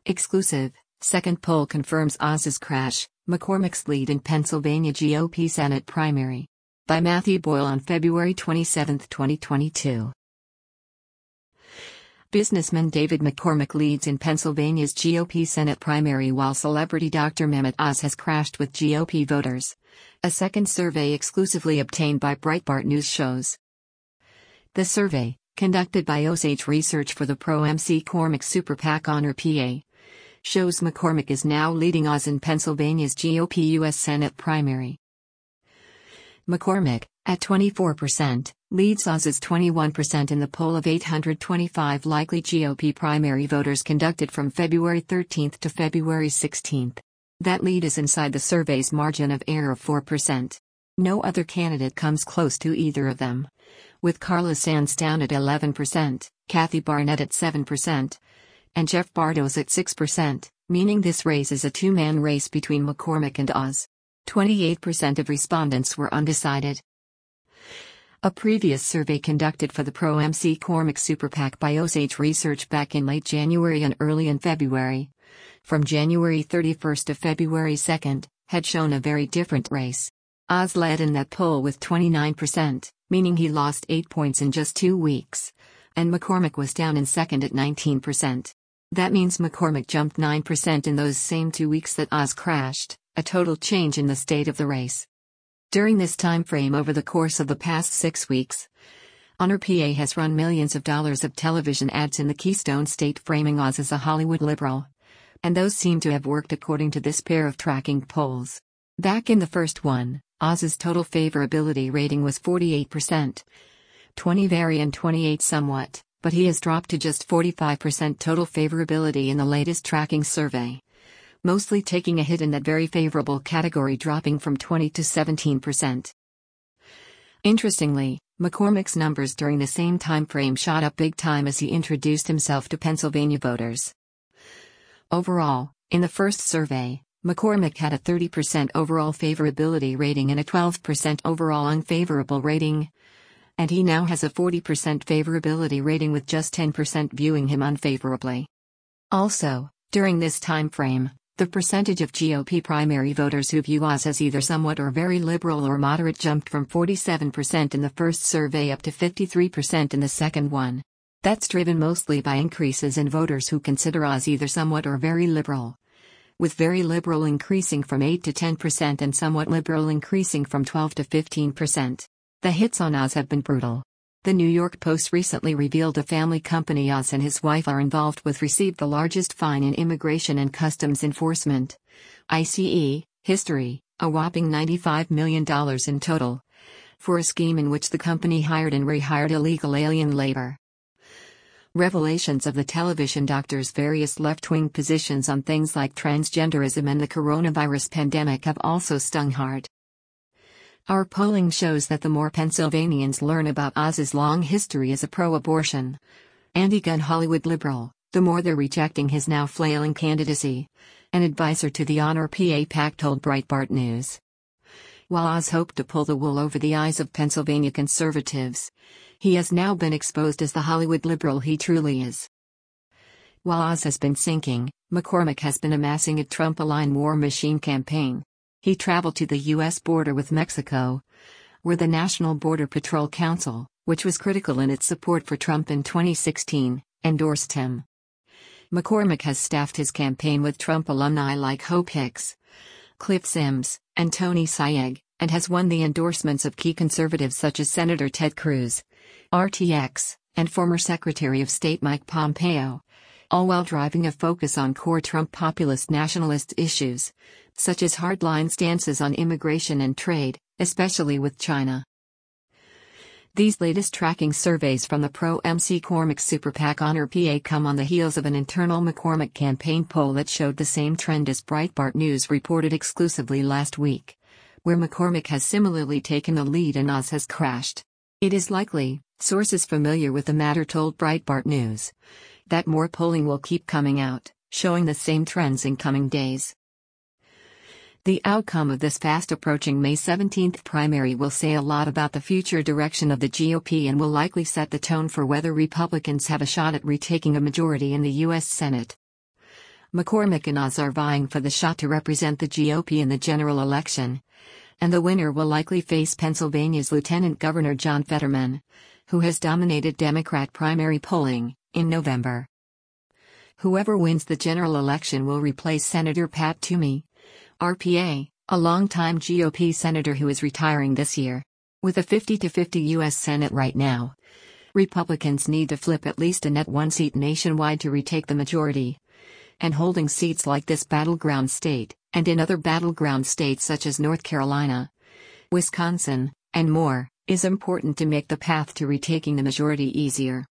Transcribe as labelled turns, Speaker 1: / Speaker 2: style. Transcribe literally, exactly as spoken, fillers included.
Speaker 1: Exclusive, second poll confirms Oz's crash, McCormick's lead in Pennsylvania G O P Senate primary. By Matthew Boyle on February twenty-seventh, twenty twenty-two. Businessman David McCormick leads in Pennsylvania's G O P Senate primary while celebrity Doctor Mehmet Oz has crashed with G O P voters. A second survey exclusively obtained by Breitbart News shows. The survey, conducted by Osage Research for the Pro-M C Cormick Super PAC Honor P A, shows McCormick is now leading Oz in Pennsylvania's G O P U S Senate primary. McCormick, at twenty-four percent, leads Oz's twenty-one percent in the poll of eight hundred twenty-five likely G O P primary voters conducted from February thirteenth to February sixteenth. That lead is inside the survey's margin of error of four percent. No other candidate comes close to either of them, with Carla Sands down at eleven percent, Kathy Barnett at seven percent, and Jeff Bartos at six percent, meaning this race is a two-man race between McCormick and Oz. twenty-eight percent of respondents were undecided. A previous survey conducted for the Pro-M C Cormick Super PAC by Osage Research back in late January and early in February, from January thirty-first to February second, had shown a very different race. Oz led in that poll with twenty-nine percent, meaning he lost eight points in just two weeks, and McCormick was down in second at nineteen percent. That means McCormick jumped nine percent in those same two weeks that Oz crashed, a total change in the state of the race. During this time frame over the course of the past six weeks, Honor P A has run millions of dollars of television ads in the Keystone State framing Oz as a Hollywood liberal. And those seem to have worked according to this pair of tracking polls. Back in the first one, Oz's total favorability rating was forty-eight percent. twenty very and twenty-eight somewhat, but he has dropped to just forty-five percent total favorability in the latest tracking survey, mostly taking a hit in that very favorable category, dropping from twenty to seventeen percent. Interestingly, McCormick's numbers during the same time frame shot up big time as he introduced himself to Pennsylvania voters. Overall, in the first survey, McCormick had a thirty percent overall favorability rating and a twelve percent overall unfavorable rating, and he now has a forty percent favorability rating with just ten percent viewing him unfavorably. Also, during this time frame, the percentage of G O P primary voters who view Oz as either somewhat or very liberal or moderate jumped from forty-seven percent in the first survey up to fifty-three percent in the second one. That's driven mostly by increases in voters who consider Oz either somewhat or very liberal, with very liberal increasing from eight to ten percent and somewhat liberal increasing from twelve to fifteen percent. The hits on Oz have been brutal. The New York Post recently revealed a family company Oz and his wife are involved with received the largest fine in Immigration and Customs Enforcement I C E history, a whopping ninety-five million dollars in total, for a scheme in which the company hired and rehired illegal alien labor. Revelations of the television doctor's various left-wing positions on things like transgenderism and the coronavirus pandemic have also stung hard. Our polling shows that the more Pennsylvanians learn about Oz's long history as a pro-abortion, anti-gun Hollywood liberal, the more they're rejecting his now flailing candidacy, an advisor to the Honor P A PAC told Breitbart News. While Oz hoped to pull the wool over the eyes of Pennsylvania conservatives, he has now been exposed as the Hollywood liberal he truly is. While Oz has been sinking, McCormick has been amassing a Trump-aligned war machine campaign. He traveled to the U S border with Mexico, where the National Border Patrol Council, which was critical in its support for Trump in twenty sixteen, endorsed him. McCormick has staffed his campaign with Trump alumni like Hope Hicks, Cliff Sims, and Tony Sayegh, and has won the endorsements of key conservatives such as Senator Ted Cruz, R T X, and former Secretary of State Mike Pompeo, all while driving a focus on core Trump populist nationalist issues, such as hardline stances on immigration and trade, especially with China. These latest tracking surveys from the Pro-M C Cormick Super PAC Honor P A come on the heels of an internal McCormick campaign poll that showed the same trend as Breitbart News reported exclusively last week, where McCormick has similarly taken the lead and Oz has crashed. It is likely, sources familiar with the matter told Breitbart News, that more polling will keep coming out, showing the same trends in coming days. The outcome of this fast-approaching May seventeenth primary will say a lot about the future direction of the G O P and will likely set the tone for whether Republicans have a shot at retaking a majority in the U S Senate. McCormick and Oz are vying for the shot to represent the G O P in the general election. And the winner will likely face Pennsylvania's Lieutenant Governor John Fetterman, who has dominated Democrat primary polling, in November. Whoever wins the general election will replace Senator Pat Toomey, R P A, a longtime G O P senator who is retiring this year. With a fifty to fifty U S Senate right now, Republicans need to flip at least a net one seat nationwide to retake the majority. And holding seats like this battleground state, and in other battleground states such as North Carolina, Wisconsin, and more, is important to make the path to retaking the majority easier.